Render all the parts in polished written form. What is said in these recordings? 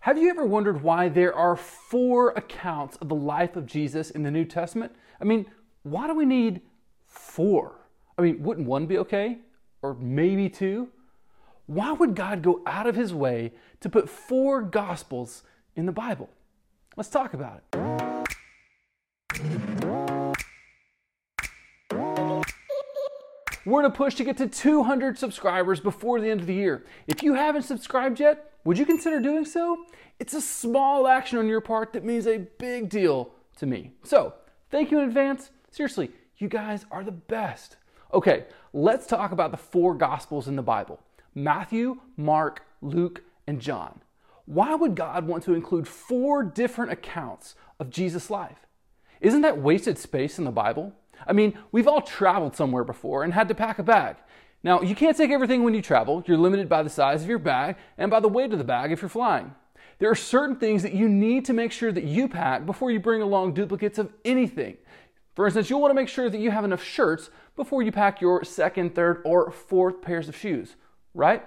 Have you ever wondered why there are 4 accounts of the life of Jesus in the New Testament? Why do we need 4? Wouldn't 1 be okay? Or maybe 2? Why would God go out of his way to put 4 Gospels in the Bible? Let's talk about it. We're in a push to get to 200 subscribers before the end of the year. If you haven't subscribed yet, would you consider doing so? It's a small action on your part that means a big deal to me. So, thank you in advance. Seriously, you guys are the best. Okay, let's talk about the 4 Gospels in the Bible: Matthew, Mark, Luke, and John. Why would God want to include 4 different accounts of Jesus' life? Isn't that wasted space in the Bible? We've all traveled somewhere before and had to pack a bag. Now, you can't take everything when you travel. You're limited by the size of your bag and by the weight of the bag if you're flying. There are certain things that you need to make sure that you pack before you bring along duplicates of anything. For instance, you'll want to make sure that you have enough shirts before you pack your 2nd, 3rd, or 4th pairs of shoes, right?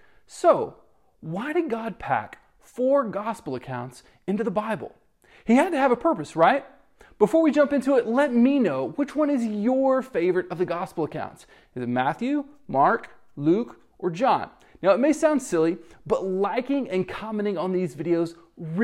So, why did God pack 4 gospel accounts into the Bible? He had to have a purpose, right? Before we jump into it, let me know which one is your favorite of the gospel accounts. Is it Matthew, Mark, Luke, or John? Now, it may sound silly, but liking and commenting on these videos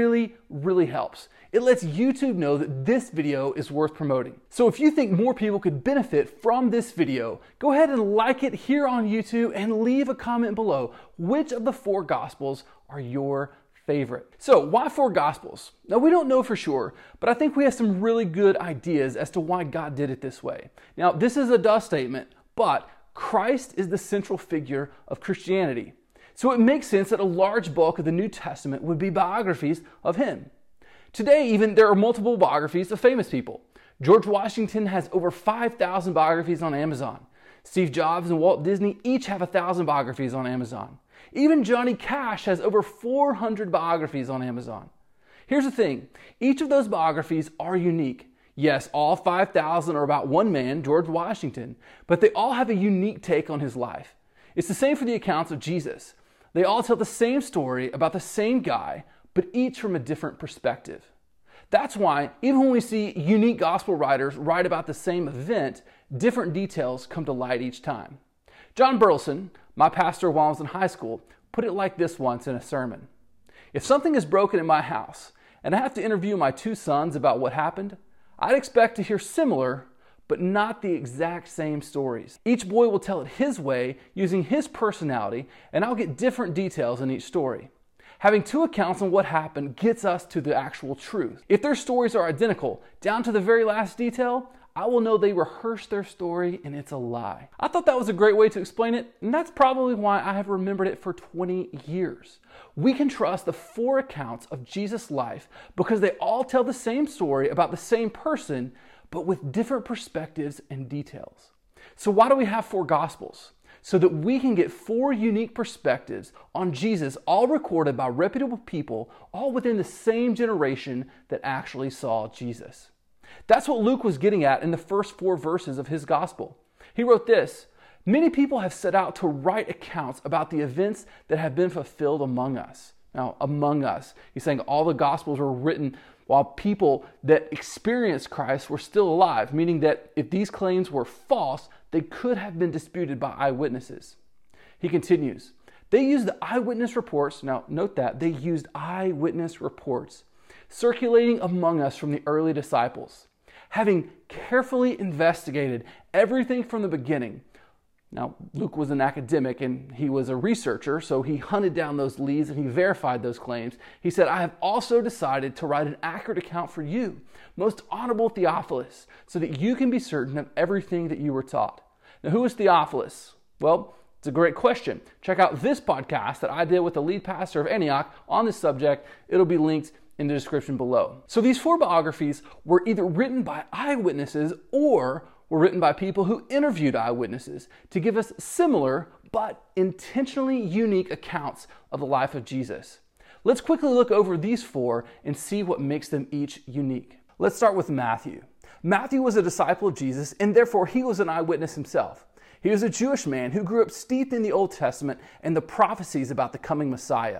really helps. It lets YouTube know that this video is worth promoting. So if you think more people could benefit from this video, go ahead and like it here on YouTube and leave a comment below which of the 4 Gospels are your favorite. So why 4 Gospels? Now, we don't know for sure, but I think we have some really good ideas as to why God did it this way. Now, this is a duh statement, but Christ is the central figure of Christianity. So it makes sense that a large bulk of the New Testament would be biographies of him. Today, even, there are multiple biographies of famous people. George Washington has over 5,000 biographies on Amazon. Steve Jobs and Walt Disney each have 1,000 biographies on Amazon. Even Johnny Cash has over 400 biographies on Amazon. Here's the thing, each of those biographies are unique. Yes, all 5,000 are about one man, George Washington, but they all have a unique take on his life. It's the same for the accounts of Jesus. They all tell the same story about the same guy, but each from a different perspective. That's why, even when we see unique gospel writers write about the same event, different details come to light each time. John Burleson, my pastor while I was in high school, put it like this once in a sermon: if something is broken in my house and I have to interview my 2 sons about what happened, I'd expect to hear similar, but not the exact same stories. Each boy will tell it his way using his personality, and I'll get different details in each story. Having 2 accounts on what happened gets us to the actual truth. If their stories are identical, down to the very last detail, I will know they rehearsed their story and it's a lie. I thought that was a great way to explain it, and that's probably why I have remembered it for 20 years. We can trust the 4 accounts of Jesus' life because they all tell the same story about the same person, but with different perspectives and details. So why do we have 4 Gospels? So that we can get 4 unique perspectives on Jesus, all recorded by reputable people, all within the same generation that actually saw Jesus. That's what Luke was getting at in the first 4 verses of his gospel. He wrote this: many people have set out to write accounts about the events that have been fulfilled among us. Now, among us, he's saying all the gospels were written while people that experienced Christ were still alive, meaning that if these claims were false, they could have been disputed by eyewitnesses. He continues, they used the eyewitness reports, now note that, they used eyewitness reports circulating among us from the early disciples, having carefully investigated everything from the beginning. Now, Luke was an academic and he was a researcher, so he hunted down those leads and he verified those claims. He said, I have also decided to write an accurate account for you, most honorable Theophilus, so that you can be certain of everything that you were taught. Now, who is Theophilus? Well, it's a great question. Check out this podcast that I did with the lead pastor of Antioch on this subject. It'll be linked in the description below. So these 4 biographies were either written by eyewitnesses or were written by people who interviewed eyewitnesses to give us similar but intentionally unique accounts of the life of Jesus. Let's quickly look over these 4 and see what makes them each unique. Let's start with Matthew. Matthew was a disciple of Jesus, and therefore he was an eyewitness himself. He was a Jewish man who grew up steeped in the Old Testament and the prophecies about the coming Messiah.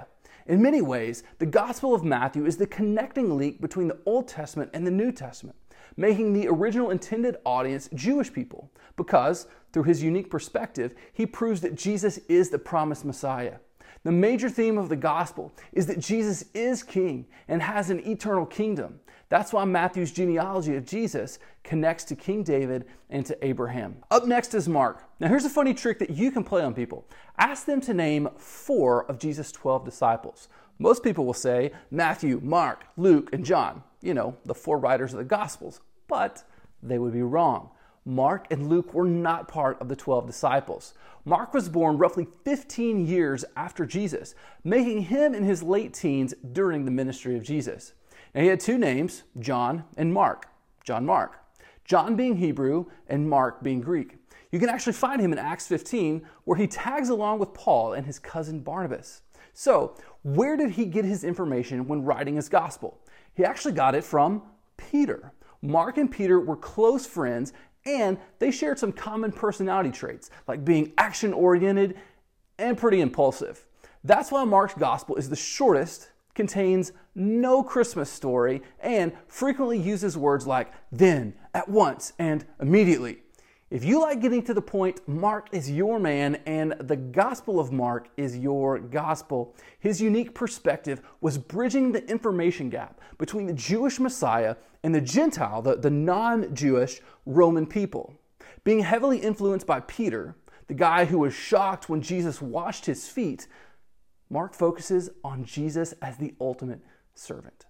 In many ways, the Gospel of Matthew is the connecting link between the Old Testament and the New Testament, making the original intended audience Jewish people, because, through his unique perspective, he proves that Jesus is the promised Messiah. The major theme of the Gospel is that Jesus is King and has an eternal kingdom. That's why Matthew's genealogy of Jesus connects to King David and to Abraham. Up next is Mark. Now here's a funny trick that you can play on people. Ask them to name 4 of Jesus' 12 disciples. Most people will say Matthew, Mark, Luke, and John. You know, the 4 writers of the Gospels. But they would be wrong. Mark and Luke were not part of the 12 disciples. Mark was born roughly 15 years after Jesus, making him in his late teens during the ministry of Jesus. Now he had 2 names, John and Mark. John Mark. John being Hebrew and Mark being Greek. You can actually find him in Acts 15 where he tags along with Paul and his cousin Barnabas. So, where did he get his information when writing his gospel? He actually got it from Peter. Mark and Peter were close friends, and they shared some common personality traits, like being action-oriented and pretty impulsive. That's why Mark's gospel is the shortest, contains no Christmas story, and frequently uses words like then, at once, and immediately. If you like getting to the point, Mark is your man, and the Gospel of Mark is your gospel. His unique perspective was bridging the information gap between the Jewish Messiah and the Gentile, the non-Jewish Roman people. Being heavily influenced by Peter, the guy who was shocked when Jesus washed his feet, Mark focuses on Jesus as the ultimate servant.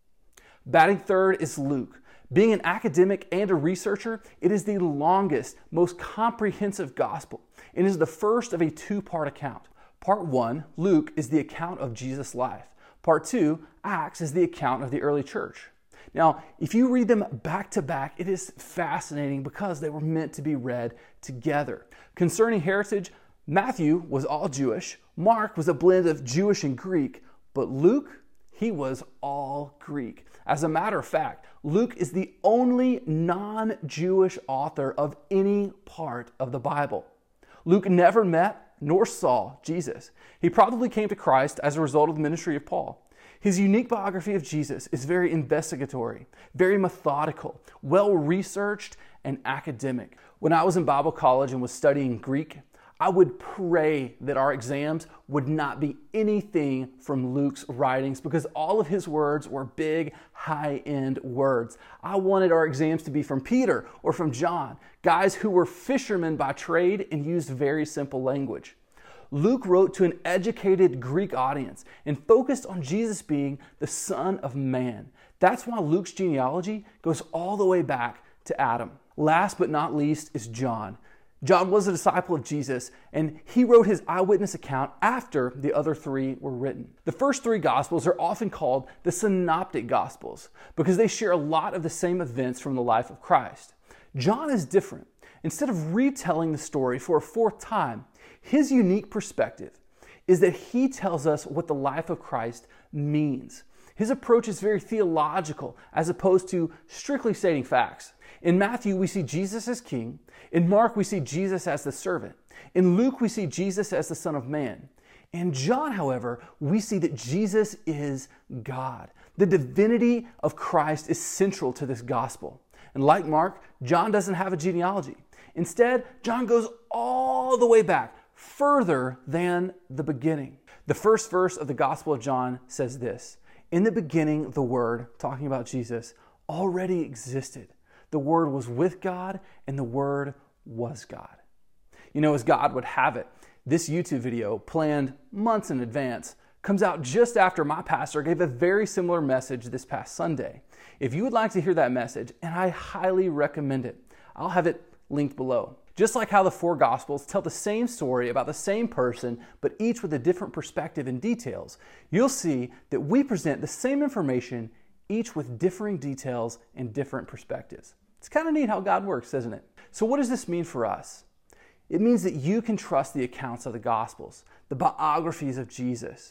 Batting third is Luke. Being an academic and a researcher, it is the longest, most comprehensive gospel. It is the first of a 2-part account. Part 1, Luke, is the account of Jesus' life. Part 2, Acts, is the account of the early church. Now, if you read them back to back, it is fascinating because they were meant to be read together. Concerning heritage, Matthew was all Jewish, Mark was a blend of Jewish and Greek, but Luke, he was all Greek. As a matter of fact, Luke is the only non-Jewish author of any part of the Bible. Luke never met nor saw Jesus. He probably came to Christ as a result of the ministry of Paul. His unique biography of Jesus is very investigatory, very methodical, well-researched, and academic. When I was in Bible college and was studying Greek, I would pray that our exams would not be anything from Luke's writings because all of his words were big, high-end words. I wanted our exams to be from Peter or from John, guys who were fishermen by trade and used very simple language. Luke wrote to an educated Greek audience and focused on Jesus being the Son of Man. That's why Luke's genealogy goes all the way back to Adam. Last but not least is John. John was a disciple of Jesus, and he wrote his eyewitness account after the other 3 were written. The first 3 Gospels are often called the Synoptic Gospels because they share a lot of the same events from the life of Christ. John is different. Instead of retelling the story for a 4th time, his unique perspective is that he tells us what the life of Christ means. His approach is very theological as opposed to strictly stating facts. In Matthew, we see Jesus as king. In Mark, we see Jesus as the servant. In Luke, we see Jesus as the Son of Man. In John, however, we see that Jesus is God. The divinity of Christ is central to this gospel. And like Mark, John doesn't have a genealogy. Instead, John goes all the way back, further than the beginning. The first verse of the Gospel of John says this: "In the beginning, the Word," talking about Jesus, "already existed. The Word was with God, and the Word was God." You know, as God would have it, this YouTube video, planned months in advance, comes out just after my pastor gave a very similar message this past Sunday. If you would like to hear that message, and I highly recommend it, I'll have it linked below. Just like how the 4 Gospels tell the same story about the same person, but each with a different perspective and details, you'll see that we present the same information, each with differing details and different perspectives. It's kind of neat how God works, isn't it? So what does this mean for us? It means that you can trust the accounts of the Gospels, the biographies of Jesus.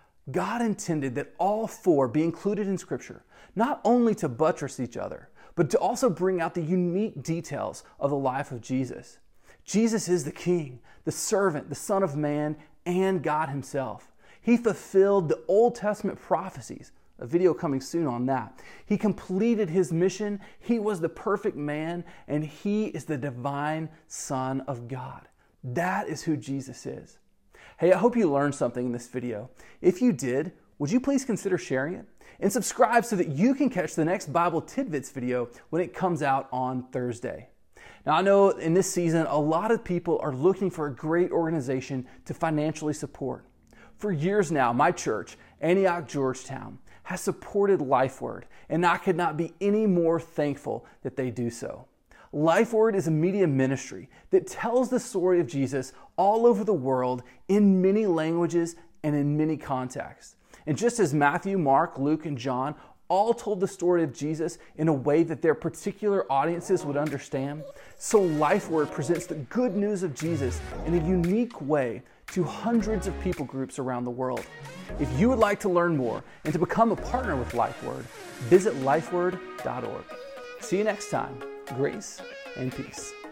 God intended that all 4 be included in Scripture, not only to buttress each other, but to also bring out the unique details of the life of Jesus. Jesus is the King, the servant, the Son of Man, and God Himself. He fulfilled the Old Testament prophecies. A video coming soon on that. He completed his mission. He was the perfect man, and he is the divine Son of God. That is who Jesus is. Hey, I hope you learned something in this video. If you did, would you please consider sharing it? And subscribe so that you can catch the next Bible Tidbits video when it comes out on Thursday. Now, I know in this season, a lot of people are looking for a great organization to financially support. For years now, my church, Antioch Georgetown, has supported LifeWord, and I could not be any more thankful that they do so. LifeWord is a media ministry that tells the story of Jesus all over the world in many languages and in many contexts. And just as Matthew, Mark, Luke, and John all told the story of Jesus in a way that their particular audiences would understand, so LifeWord presents the good news of Jesus in a unique way to hundreds of people groups around the world. If you would like to learn more and to become a partner with LifeWord, visit lifeword.org. See you next time. Grace and peace.